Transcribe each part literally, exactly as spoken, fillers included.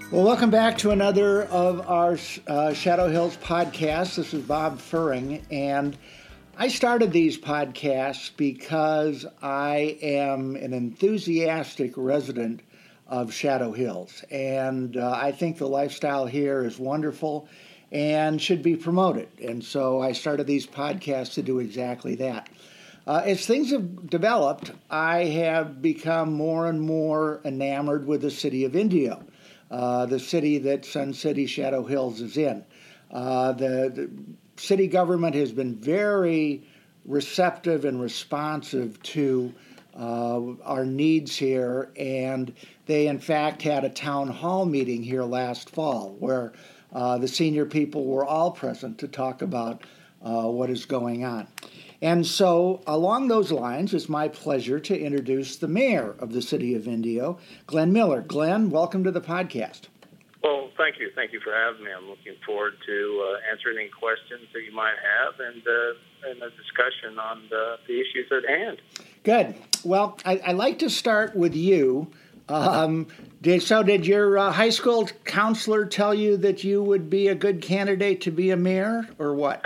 Well, welcome back to another of our uh, Shadow Hills podcasts. This is Bob Furring, and I started these podcasts because I am an enthusiastic resident of Shadow Hills, and uh, I think the lifestyle here is wonderful and should be promoted. And so I started these podcasts to do exactly that. Uh, as things have developed, I have become more and more enamored with the city of Indio. Uh, the city that Sun City Shadow Hills is in. Uh, the, the city government has been very receptive and responsive to uh, our needs here, and they in fact had a town hall meeting here last fall where uh, the senior people were all present to talk about uh, what is going on. And so, along those lines, it's my pleasure to introduce the mayor of the city of Indio, Glenn Miller. Glenn, welcome to the podcast. Well, thank you. Thank you for having me. I'm looking forward to uh, answering any questions that you might have and, uh, and a discussion on the, the issues at hand. Good. Well, I, I'd like to start with you. Um, did, so did your uh, high school counselor tell you that you would be a good candidate to be a mayor, or what?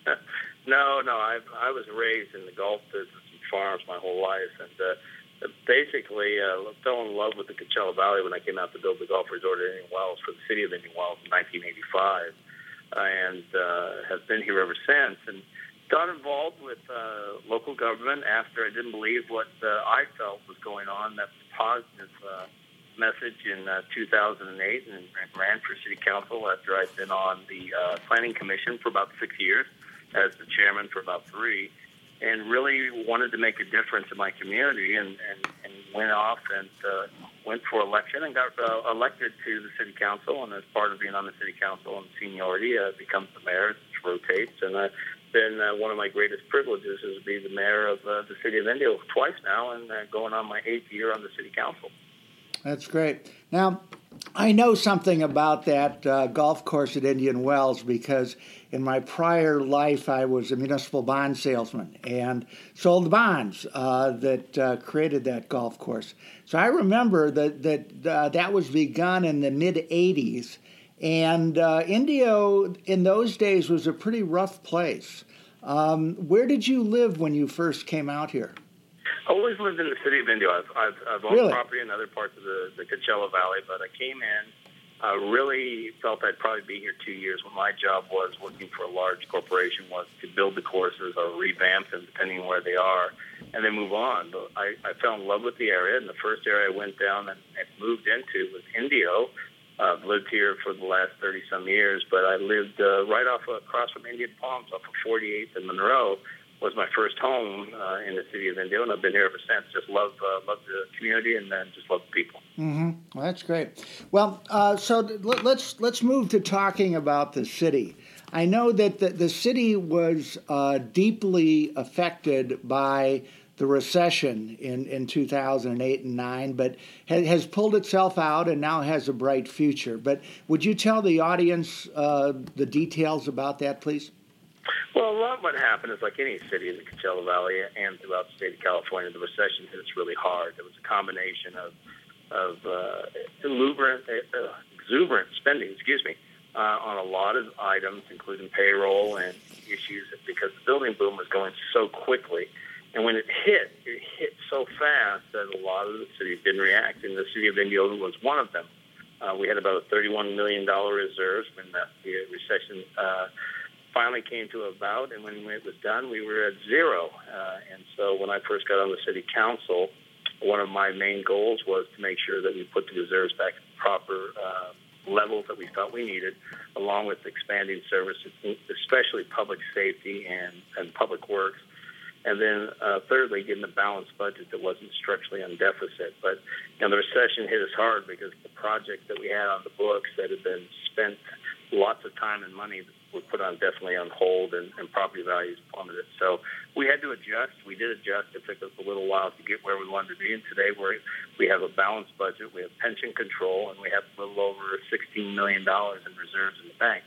No, no. I I was raised in the golf business and farms my whole life, and uh, basically uh, fell in love with the Coachella Valley when I came out to build the golf resort at Indian Wells for the city of Indian Wells in nineteen eighty-five, uh, and uh, have been here ever since. And got involved with uh, local government after I didn't believe what uh, I felt was going on. That positive uh, message in uh, two thousand eight, and ran for city council after I'd been on the uh, planning commission for about six years. As the chairman for about three, and really wanted to make a difference in my community, and, and, and went off and uh, went for election and got uh, elected to the city council. And as part of being on the city council and seniority, uh, becomes the mayor, it rotates. And I've been uh, one of my greatest privileges is to be the mayor of uh, the city of Indio twice now, and uh, going on my eighth year on the city council. That's great. Now, I know something about that uh, golf course at Indian Wells because in my prior life I was a municipal bond salesman and sold the bonds uh, that uh, created that golf course. So I remember that that uh, that was begun in the mid eighties, and uh, Indio in those days was a pretty rough place. Um, where did you live when you first came out here? I always lived in the city of Indio. I've, I've, I've owned really? property in other parts of the, the Coachella Valley, but I came in, uh, really felt I'd probably be here two years. What my job was, working for a large corporation, was to build the courses or revamp them, depending on where they are, and then move on. But I, I fell in love with the area, and the first area I went down and, and moved into was Indio. Uh, I've lived here for the last thirty-some years, but I lived uh, right off uh, across from Indian Palms, off of forty-eighth and Monroe. Was my first home uh, in the city of Indio, and I've been here ever since. Just love uh, love the community, and then just love the people. Mm-hmm. Well, that's great. Well, uh, so let's let's move to talking about the city. I know that the, the city was uh, deeply affected by the recession in, in two thousand eight and nine, but has, has pulled itself out and now has a bright future. But would you tell the audience uh, the details about that, please? Well, a lot of what happened is like any city in the Coachella Valley and throughout the state of California, the recession hit us really hard. It was a combination of of uh, exuberant, uh, exuberant spending, excuse me, uh, on a lot of items, including payroll and issues, because the building boom was going so quickly. And when it hit, it hit so fast that a lot of the cities didn't react, and the city of Indio was one of them. Uh, we had about a thirty-one million dollars reserves when that, the recession uh finally came to about, and when it was done, we were at zero. Uh, and so when I first got on the city council, one of my main goals was to make sure that we put the reserves back at the proper uh, levels that we felt we needed, along with expanding services, especially public safety and, and public works. And then uh, thirdly, getting a balanced budget that wasn't structurally on deficit. But you know, the recession hit us hard because the projects that we had on the books that had been spent lots of time and money were put on definitely on hold, and, and property values plummeted. So we had to adjust. We did adjust. It took us a little while to get where we wanted to be. And today we're, we have a balanced budget. We have pension control, and we have a little over sixteen million dollars in reserves in the bank.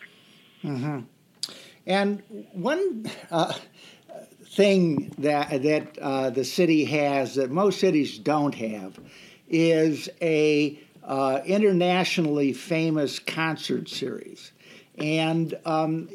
Mm-hmm. And one uh, thing that that uh, the city has that most cities don't have is a uh, internationally famous concert series. And um,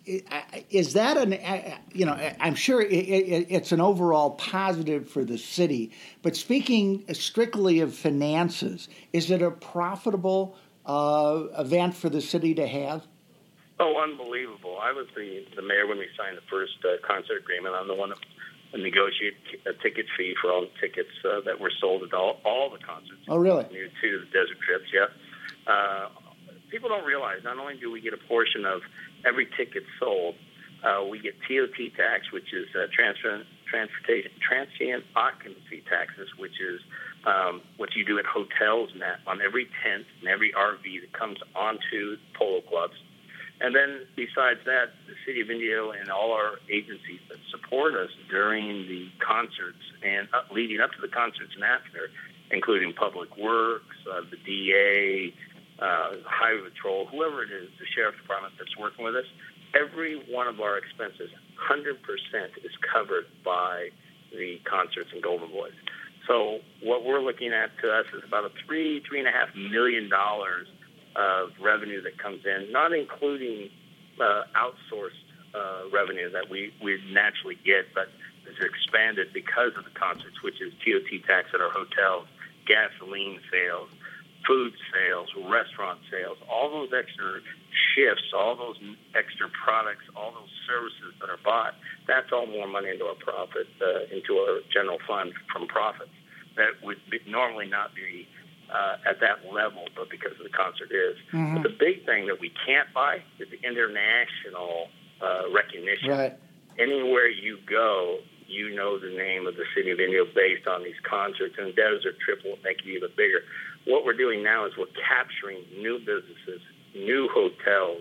is that an, you know, I'm sure it's an overall positive for the city, but speaking strictly of finances, is it a profitable uh, event for the city to have? Oh, unbelievable. I was the, the mayor when we signed the first uh, concert agreement. I'm the one that negotiated a ticket fee for all the tickets uh, that were sold at all, all the concerts. Oh, really? Near to the Desert Trips, yeah. Uh, people don't realize not only do we get a portion of every ticket sold, uh, we get T O T tax, which is uh, transfer, transportation, transient occupancy taxes, which is um, what you do at hotels now on every tent and every R V that comes onto polo clubs. And then besides that, the City of Indio and all our agencies that support us during the concerts and up, leading up to the concerts and after, including Public Works, uh, the D A, uh, Highway Patrol, whoever it is, the Sheriff's Department that's working with us, every one of our expenses, one hundred percent is covered by the concerts and Golden Boys. So what we're looking at to us is about a three, three and a half million dollars of revenue that comes in, not including uh, outsourced uh, revenue that we, we naturally get, but is expanded because of the concerts, which is T O T tax at our hotels, gasoline sales, food sales, restaurant sales, all those extra shifts, all those extra products, all those services that are bought, that's all more money into our profit, uh, into our general fund from profits that would be, normally not be Uh, at that level, but because of the concert is. Mm-hmm. But the big thing that we can't buy is the international uh, recognition. Right. Anywhere you go, you know the name of the City of Indio based on these concerts, and Desert Trip will make it even bigger. What we're doing now is we're capturing new businesses, new hotels,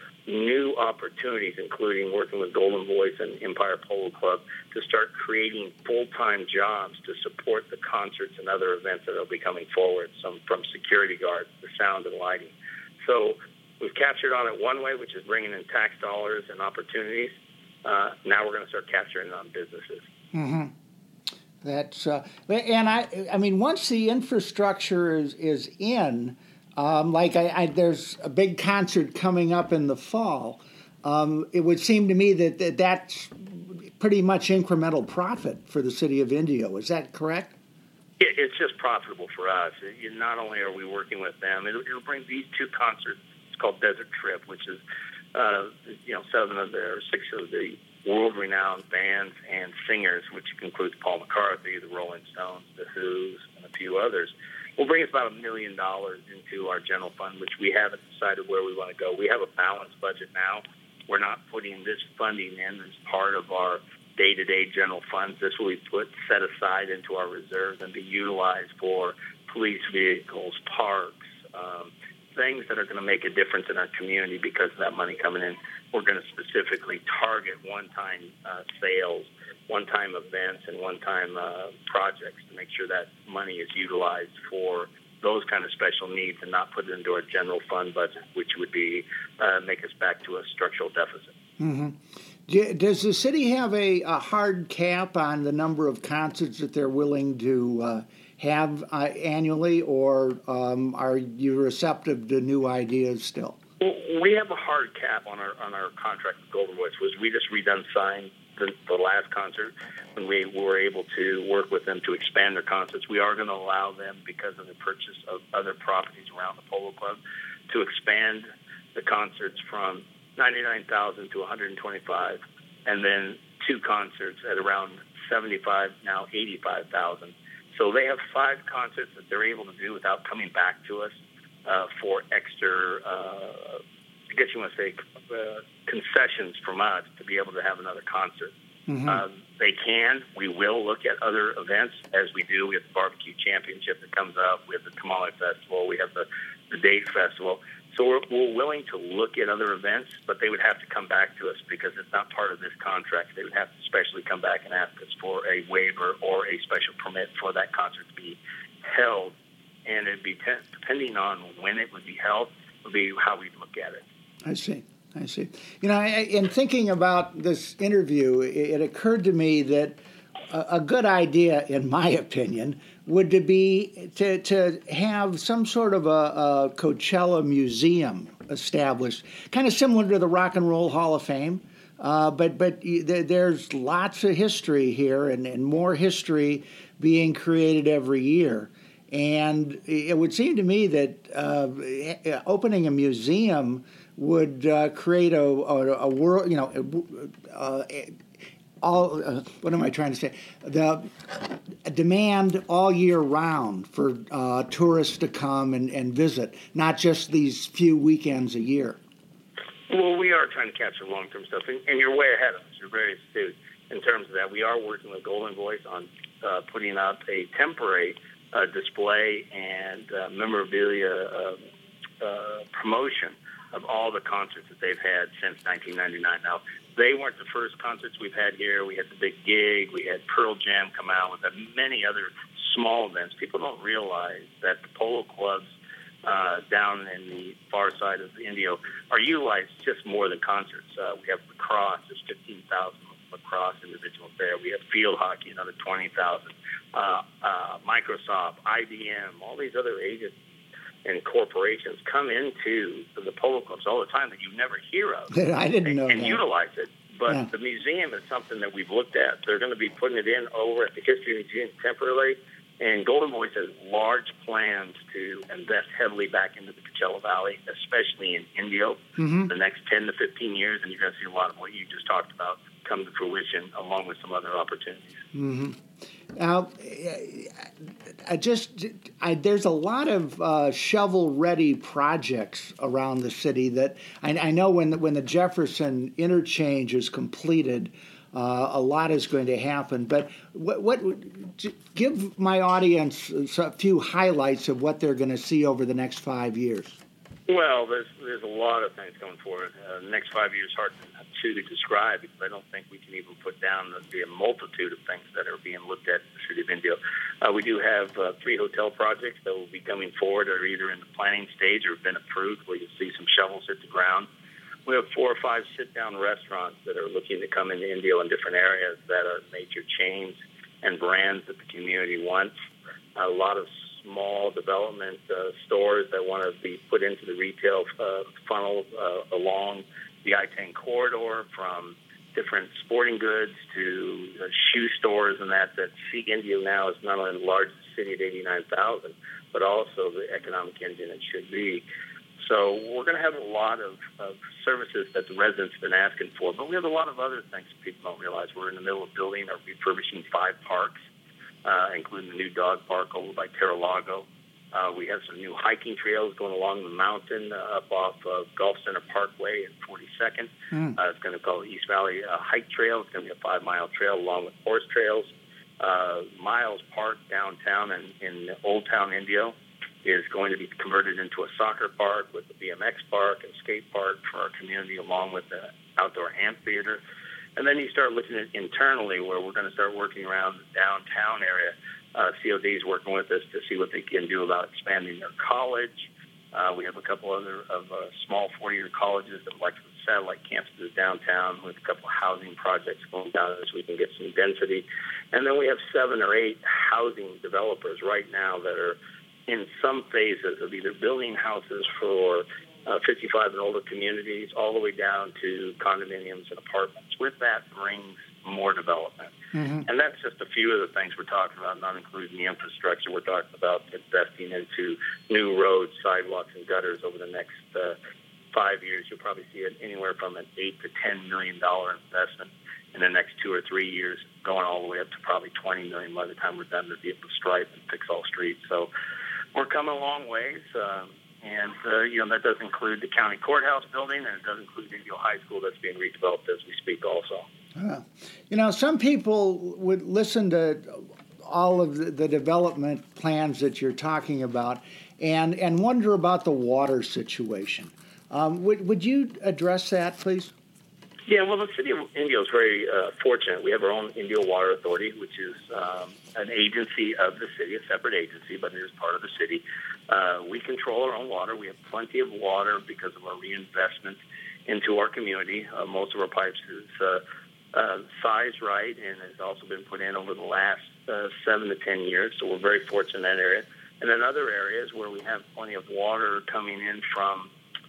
new opportunities, including working with Golden Voice and Empire Polo Club to start creating full-time jobs to support the concerts and other events that will be coming forward, some from security guards, the sound and lighting. So we've captured on it one way, which is bringing in tax dollars and opportunities. Uh, now we're going to start capturing on businesses. Mm-hmm. That's uh, and I, I mean, once the infrastructure is is in. Um, like I, I, there's a big concert coming up in the fall. Um, it would seem to me that, that that's pretty much incremental profit for the City of Indio. Is that correct? It, it's just profitable for us. It, not only are we working with them, it, it'll bring these two concerts. It's called Desert Trip, which is uh, you know seven of the or six of the world-renowned bands and singers, which includes Paul McCartney, the Rolling Stones, the Who's, and a few others. Will bring us about a million dollars into our general fund, which we haven't decided where we want to go. We have a balanced budget now. We're not putting this funding in as part of our day-to-day general funds. This will be put set aside into our reserves and be utilized for police vehicles, parks, um, things that are going to make a difference in our community because of that money coming in. We're going to specifically target one-time uh, sales, one-time events, and one-time uh, projects to make sure that money is utilized for those kind of special needs and not put it into our general fund budget, which would be uh, make us back to a structural deficit. Mm-hmm. Does the city have a, a hard cap on the number of concerts that they're willing to uh, have uh, annually, or um, are you receptive to new ideas still? Well, we have a hard cap on our on our contract with Golden Voice. Was we just redone signed the, the last concert when we were able to work with them to expand their concerts. We are going to allow them, because of the purchase of other properties around the Polo Club, to expand the concerts from ninety-nine thousand to one hundred twenty-five, and then two concerts at around seventy-five, now eighty-five thousand. So they have five concerts that they're able to do without coming back to us uh, for extra, uh, I guess you want to say, uh, concessions from us to be able to have another concert. Mm-hmm. Uh, they can. We will look at other events, as we do. We have the Barbecue Championship that comes up. We have the Tamale Festival. We have the, the Date Festival. So we're, we're willing to look at other events, but they would have to come back to us because it's not part of this contract. They would have to specially come back and ask us for a waiver or a special permit for that concert to be held. And it'd be te- depending on when it would be held, would be how we'd look at it. I see. I see. You know, I, in thinking about this interview, it, it occurred to me that a, a good idea, in my opinion, would to be to, to have some sort of a, a Coachella museum established, kind of similar to the Rock and Roll Hall of Fame. Uh, but but there's lots of history here, and, and more history being created every year. And it would seem to me that uh, opening a museum would uh, create a, a, a world, you know, uh, all. Uh, what am I trying to say? The demand all year round for uh, tourists to come and, and visit, not just these few weekends a year. Well, we are trying to capture long-term stuff, and, and you're way ahead of us. You're very astute in terms of that. We are working with Golden Voice on uh, putting up a temporary uh, display and uh, memorabilia uh, uh, promotion of all the concerts that they've had since nineteen ninety-nine. Now, they weren't the first concerts we've had here. We had the big gig. We had Pearl Jam come out. We've had many other small events. People don't realize that the polo clubs Uh, down in the far side of Indio are utilized just more than concerts. Uh, we have lacrosse, there's fifteen thousand lacrosse individuals there. We have field hockey, another twenty thousand. Uh, uh, Microsoft, I B M, all these other agencies and corporations come into the polo clubs all the time that you never hear of. I didn't and, know and that. utilize it. But yeah. the museum is something that we've looked at. They're going to be putting it in over at the History Museum temporarily. And Golden Voice has large plans to invest heavily back into the Coachella Valley, especially in Indio, mm-hmm. the next ten to fifteen years. And you're going to see a lot of what you just talked about come to fruition, along with some other opportunities. Mm-hmm. Now, I just I, there's a lot of uh, shovel-ready projects around the city that I, I know when the, when the Jefferson interchange is completed, Uh, a lot is going to happen, but what, what give my audience a few highlights of what they're going to see over the next five years? Well, there's there's a lot of things going forward. Uh, the next five years hard to, to describe because I don't think we can even put down the, the multitude of things that are being looked at in the city of Indio. Uh, we do have uh, three hotel projects that will be coming forward, or either in the planning stage or have been approved, where you'll see some shovels hit the ground. We have four or five sit-down restaurants that are looking to come into Indio in different areas that are major chains and brands that the community wants. A lot of small development uh, stores that want to be put into the retail uh, funnel uh, along the I ten corridor, from different sporting goods to uh, shoe stores and that, that see Indio now as not only the largest city at eighty-nine thousand, but also the economic engine it should be. So we're going to have a lot of, of services that the residents have been asking for, but we have a lot of other things that people don't realize. We're in the middle of building or refurbishing five parks, uh, including the new dog park over by Terra Lago. Uh, we have some new hiking trails going along the mountain uh, up off of Gulf Center Parkway and forty-second. Mm. Uh, it's going to be called East Valley uh, Hike Trail. It's going to be a five-mile trail along with horse trails. Uh, Miles Park downtown in, in Old Town Indio is going to be converted into a soccer park with a B M X park and skate park for our community, along with the outdoor amphitheater. And then you start looking at internally, where we're going to start working around the downtown area. Uh, C O D is working with us to see what they can do about expanding their college. Uh, we have a couple other of uh, small four-year colleges that like satellite campuses downtown, with a couple of housing projects going down so we can get some density. And then we have seven or eight housing developers right now that are in some phases of either building houses for uh, fifty-five and older communities, all the way down to condominiums and apartments. With that brings more development. Mm-hmm. And that's just a few of the things we're talking about, not including the infrastructure. We're talking about investing into new roads, sidewalks, and gutters over the next uh, five years. You'll probably see it anywhere from an eight to ten million dollar investment in the next two or three years, going all the way up to probably twenty million by the time we're done to be able to stripe and fix all streets. So we're coming a long ways, um, and uh, you know that does include the county courthouse building, and it does include Indio High School that's being redeveloped as we speak also. Uh, you know, some people would listen to all of the, the development plans that you're talking about and, and wonder about the water situation. Um, would, would you address that, please? Yeah, well, the city of Indio is very uh, fortunate. We have our own Indio Water Authority, which is um, an agency of the city, a separate agency, but it is part of the city. Uh, we control our own water. We have plenty of water because of our reinvestment into our community. Uh, most of our pipes is uh, uh, sized right and has also been put in over the last uh, seven to ten years. So we're very fortunate in that area. And then other areas where we have plenty of water coming in from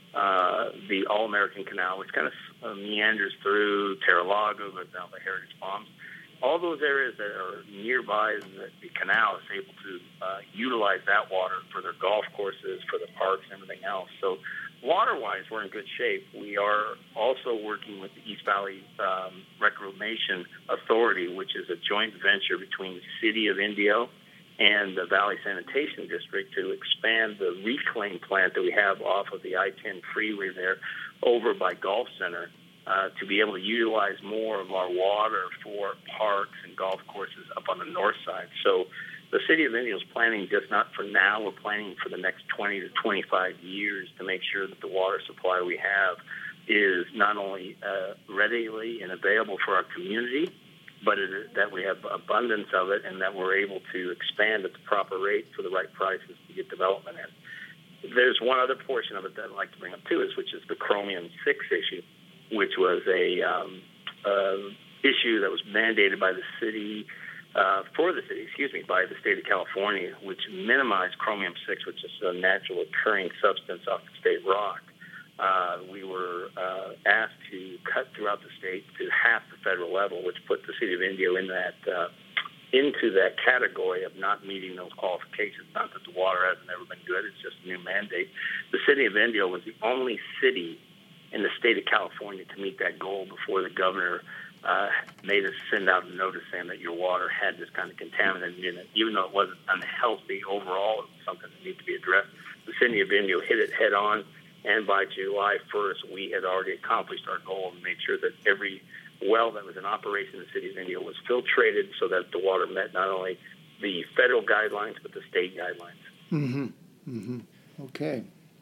uh, the All-American Canal, which kind of uh, meanders through Terra-Lago, goes down by Heritage Palms. All those areas that are nearby the, the canal is able to uh, utilize that water for their golf courses, for the parks, and everything else. So water-wise, we're in good shape. We are also working with the East Valley um, Reclamation Authority, which is a joint venture between the City of Indio and the Valley Sanitation District to expand the reclaim plant that we have off of the I ten freeway there over by Golf Center. Uh, to be able to utilize more of our water for parks and golf courses up on the north side. So the City of Indio is planning just not for now, we're planning for the next twenty to twenty-five years to make sure that the water supply we have is not only uh, readily and available for our community, but it is, that we have abundance of it and that we're able to expand at the proper rate for the right prices to get development in. There's one other portion of it that I'd like to bring up too, is which is the chromium six issue, which was a um, uh, issue that was mandated by the city, uh, for the city, excuse me, by the state of California, which minimized chromium six, which is a natural occurring substance off the state rock. Uh, we were uh, asked to cut throughout the state to half the federal level, which put the city of Indio in that uh, into that category of not meeting those qualifications. Not that the water hasn't ever been good; it's just a new mandate. The city of Indio was the only city in the state of California to meet that goal before the governor uh, made us send out a notice saying that your water had this kind of contaminant in it. Even though it wasn't unhealthy overall, it was something that needed to be addressed. The city of Indio hit it head on, and by July first, we had already accomplished our goal and made sure that every well that was in operation in the city of Indio was filtrated so that the water met not only the federal guidelines, but the state guidelines. Mm-hmm. Mm-hmm. Okay.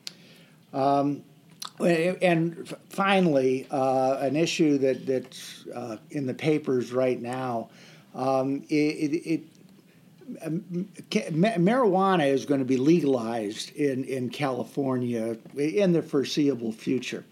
Um, And finally, uh, an issue that, that's uh, in the papers right now, um, it, it, it marijuana is going to be legalized in, in California in the foreseeable future.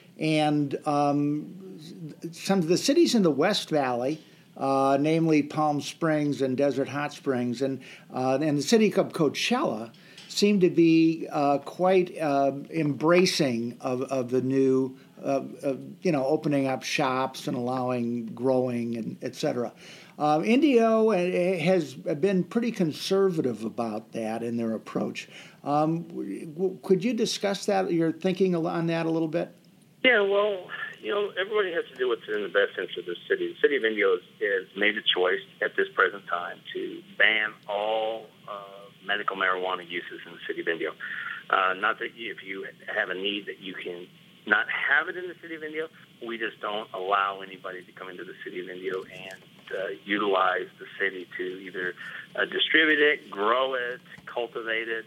And um, some of the cities in the West Valley, uh, namely Palm Springs and Desert Hot Springs, and, uh, and the city of Coachella, seem to be uh, quite uh, embracing of, of the new, uh, uh, you know, opening up shops and allowing growing and et cetera. Uh, Indio has been pretty conservative about that in their approach. Um, could you discuss that, your thinking on that a little bit? Yeah, well, you know, everybody has to do what's in the best interest of the city. The city of Indio has, has made a choice at this present time to ban all uh, medical marijuana uses in the city of Indio. Uh, not that if you have a need that you can not have it in the city of Indio, we just don't allow anybody to come into the city of Indio and uh, utilize the city to either uh, distribute it, grow it, cultivate it,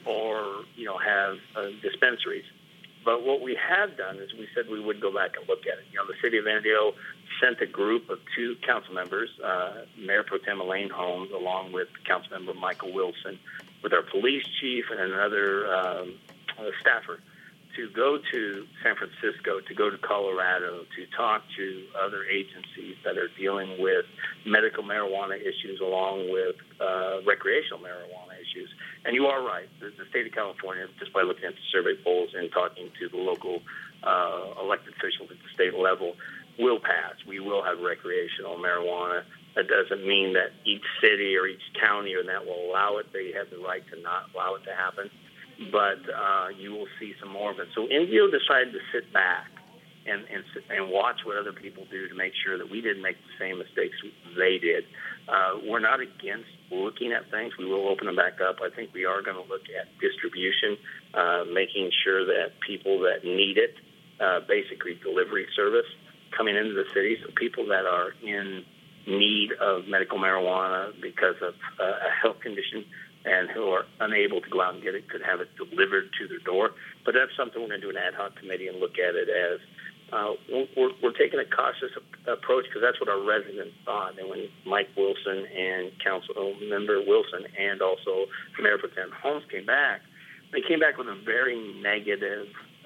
or, you know, have uh, dispensaries. But what we have done is we said we would go back and look at it. You know, the city of Indio sent a group of two council members, uh, Mayor Pro Tem Elaine Holmes, along with Councilmember Michael Wilson, with our police chief and another um, uh, staffer, to go to San Francisco, to go to Colorado, to talk to other agencies that are dealing with medical marijuana issues along with uh, recreational marijuana issues. And you are right. The, the state of California, just by looking at the survey polls and talking to the local uh, elected officials at the state level, will pass. We will have recreational marijuana. That doesn't mean that each city or each county or that will allow it. They have the right to not allow it to happen. But uh, you will see some more of it. So Indio decided to sit back and, and and watch what other people do to make sure that we didn't make the same mistakes they did. Uh, we're not against looking at things. We will open them back up. I think we are going to look at distribution, uh, making sure that people that need it, uh, basically delivery service, coming into the city. So people that are in need of medical marijuana because of uh, a health condition and who are unable to go out and get it could have it delivered to their door. But that's something we're going to do an ad hoc committee and look at it as uh, we're, we're taking a cautious approach because that's what our residents thought. And when Mike Wilson and Council Member Wilson and also Mayor Pro Tem Holmes came back, they came back with a very negative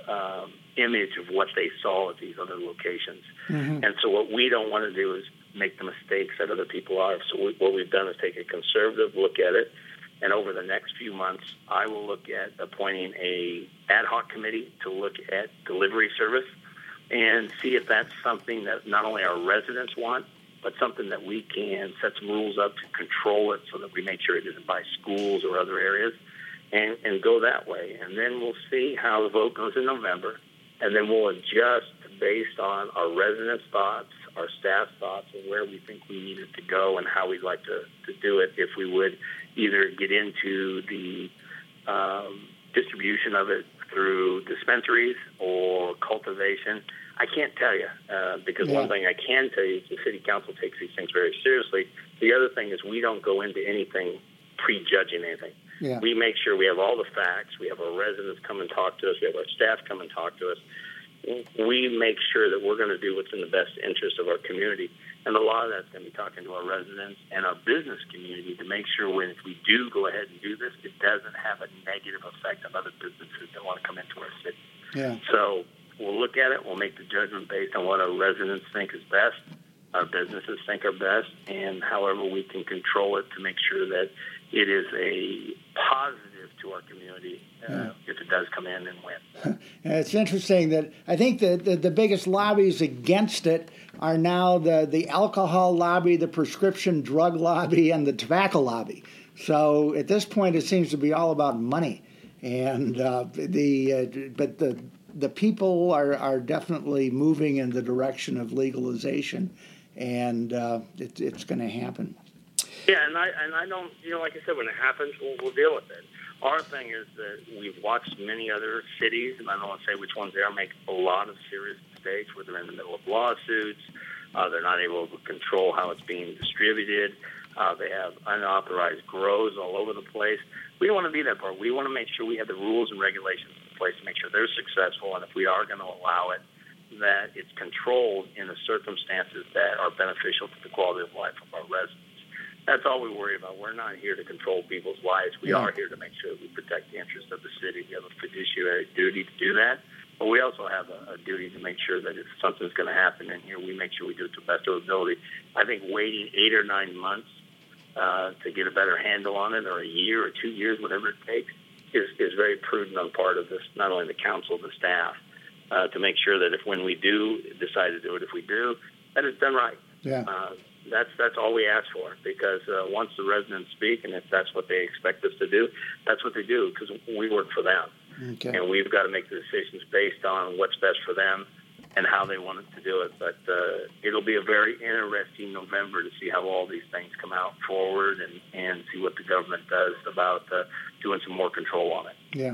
um, image of what they saw at these other locations. Mm-hmm. And so what we don't want to do is make the mistakes that other people are. So we, what we've done is take a conservative look at it. And over the next few months, I will look at appointing a ad hoc committee to look at delivery service and see if that's something that not only our residents want, but something that we can set some rules up to control it so that we make sure it isn't by schools or other areas, and, and go that way. And then we'll see how the vote goes in November, and then we'll adjust based on our residents' thoughts, our staff's thoughts, and where we think we need it to go and how we'd like to, to do it, if we would either get into the um, distribution of it through dispensaries or cultivation. I can't tell you, uh, because yeah. one thing I can tell you is the city council takes these things very seriously. The other thing is we don't go into anything prejudging anything. Yeah. We make sure we have all the facts. We have our residents come and talk to us. We have our staff come and talk to us. We make sure that we're going to do what's in the best interest of our community. And a lot of that's going to be talking to our residents and our business community to make sure when if we do go ahead and do this, it doesn't have a negative effect on other businesses that want to come into our city. Yeah. So we'll look at it. We'll make the judgment based on what our residents think is best, our businesses think are best, and however we can control it to make sure that it is a positive to our community uh, yeah. if it does come in and win. And it's interesting that I think the, the, the biggest lobbies against it are now the, the alcohol lobby, the prescription drug lobby, and the tobacco lobby. So at this point, it seems to be all about money. And uh, the uh, but the the people are, are definitely moving in the direction of legalization, and uh, it, it's going to happen. Yeah, and I and I don't, you know, like I said, when it happens, we'll, we'll deal with it. Our thing is that we've watched many other cities, and I don't want to say which ones they are, make a lot of serious mistakes where they're in the middle of lawsuits. Uh, they're not able to control how it's being distributed. Uh, they have unauthorized grows all over the place. We don't want to be that part. We want to make sure we have the rules and regulations in place to make sure they're successful, and if we are going to allow it, that it's controlled in the circumstances that are beneficial to the quality of life of our residents. That's all we worry about. We're not here to control people's lives. We yeah. are here to make sure we protect the interests of the city. We have a fiduciary duty to do that. But we also have a, a duty to make sure that if something's going to happen in here, we make sure we do it to the best of our ability. I think waiting eight or nine months uh, to get a better handle on it, or a year or two years, whatever it takes, is, is very prudent on part of this, not only the council, the staff, uh, to make sure that if when we do decide to do it, if we do, that it's done right. Yeah. Uh, That's that's all we ask for, because uh, once the residents speak, and if that's what they expect us to do, that's what they do, because we work for them. Okay. And we've got to make the decisions based on what's best for them and how they want us to do it. But uh, it'll be a very interesting November to see how all these things come out forward, and, and see what the government does about uh, doing some more control on it. Yeah.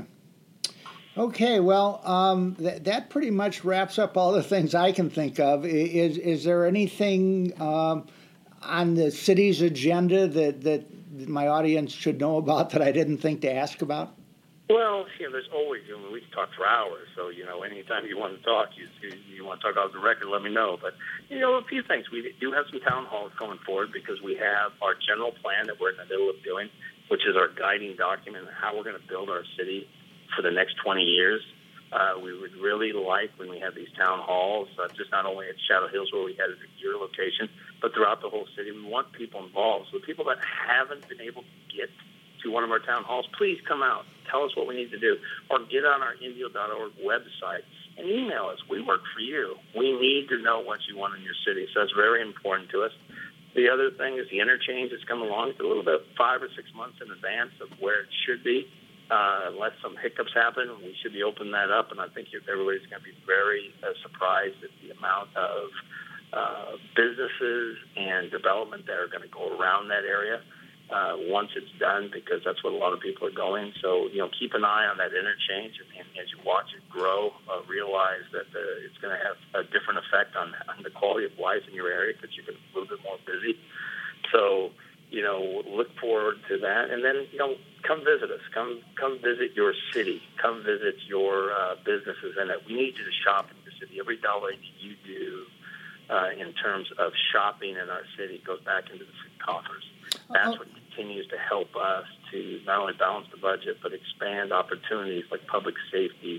Okay, well, um, th- that pretty much wraps up all the things I can think of. Is is there anything um, on the city's agenda that, that my audience should know about that I didn't think to ask about? Well, you know, there's always, you know, we can talk for hours. So, you know, anytime you want to talk, you, you, you want to talk off the record, let me know. But, you know, a few things. We do have some town halls going forward, because we have our general plan that we're in the middle of doing, which is our guiding document on how we're going to build our city for the next twenty years. Uh, we would really like, when we have these town halls, uh, just not only at Shadow Hills where we had it at your location, but throughout the whole city. We want people involved. So the people that haven't been able to get to one of our town halls, please come out. Tell us what we need to do. Or get on our indio dot org website and email us. We work for you. We need to know what you want in your city. So that's very important to us. The other thing is the interchange that's come along. It's a little bit five or six months in advance of where it should be. Uh, unless some hiccups happen, we should be opening that up, and I think everybody's going to be very uh, surprised at the amount of uh, businesses and development that are going to go around that area uh, once it's done, because that's what a lot of people are going. So, you know, keep an eye on that interchange, and, and as you watch it grow, uh, realize that uh, it's going to have a different effect on, on the quality of life in your area, because you're going to be a little bit more busy. So, you know, look forward to that. And then, you know, come visit us. Come come visit your city. Come visit your uh, businesses in it. We need you to shop in your city. Every dollar you do uh, in terms of shopping in our city goes back into the city coffers. That's what continues to help us to not only balance the budget, but expand opportunities like public safety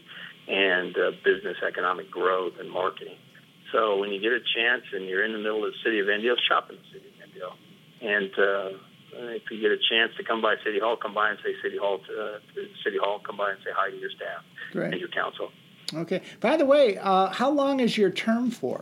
and uh, business economic growth and marketing. So when you get a chance and you're in the middle of the city of Indio, shop in the city of Indio. And uh, if you get a chance to come by City Hall, come by and say City Hall, to, uh, to City Hall, come by and say hi to your staff Great. and your council. Okay. By the way, uh, how long is your term for?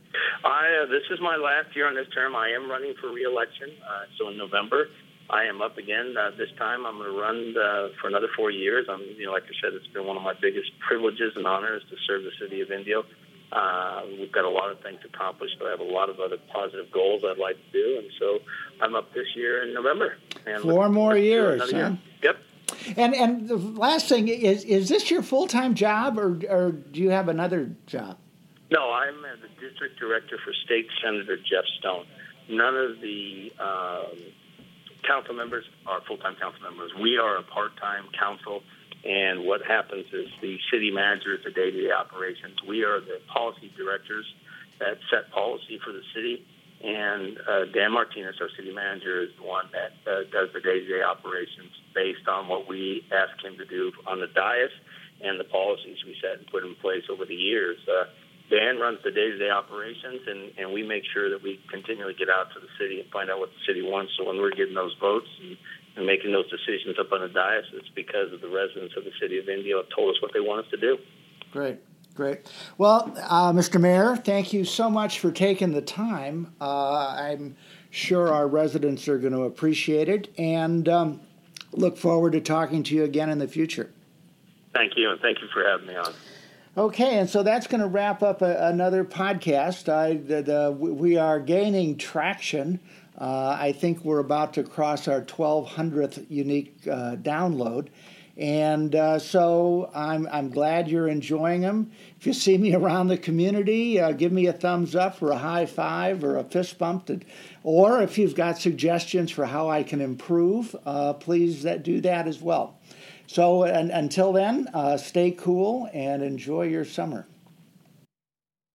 I, uh, this is my last year on this term. I am running for re-election. Uh, so in November, I am up again. Uh, this time, I'm going to run uh, for another four years. I'm, you know, like I said, it's been one of my biggest privileges and honors to serve the city of Indio. Uh, we've got a lot of things accomplished, but I have a lot of other positive goals I'd like to do, and so I'm up this year in November. And four more years, huh? Year. Yep. And and the last thing is, is this your full-time job, or or do you have another job? No, I'm uh, the district director for State Senator Jeff Stone. None of the um, council members are full-time council members. We are a part-time council, and what happens is the city manager is the day-to-day operations. We are the policy directors that set policy for the city, and uh, Dan Martinez, our city manager, is the one that uh, does the day-to-day operations based on what we ask him to do on the dais and the policies we set and put in place over the years. Uh, Dan runs the day-to-day operations, and, and we make sure that we continually get out to the city and find out what the city wants. So when we're getting those votes and, and making those decisions up on the dais, it's because of the residents of the city of Indio have told us what they want us to do. Great, great. Well, uh, Mister Mayor, thank you so much for taking the time. Uh, I'm sure our residents are going to appreciate it, and um, look forward to talking to you again in the future. Thank you, and thank you for having me on. Okay, and so that's going to wrap up a, another podcast. I, the, the, we are gaining traction. Uh, I think we're about to cross our twelve hundredth unique uh, download. And uh, so I'm, I'm glad you're enjoying them. If you see me around the community, uh, give me a thumbs up or a high five or a fist bump. To, or if you've got suggestions for how I can improve, uh, please that, do that as well. So and, until then, uh, stay cool and enjoy your summer.